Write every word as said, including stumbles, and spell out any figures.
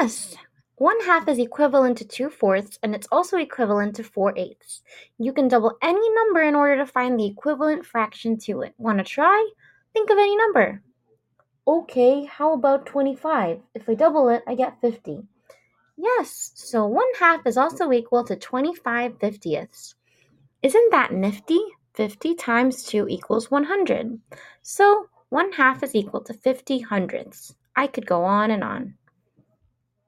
Yes, one half is equivalent to two fourths, and it's also equivalent to four eighths. You can double any number in order to find the equivalent fraction to it. Want to try? Think of any number. Okay, how about twenty-five? If I double it, I get fifty. Yes, so one half is also equal to twenty-five fiftieths. Isn't that nifty? fifty times two equals one hundred. So one half is equal to fifty hundredths. I could go on and on.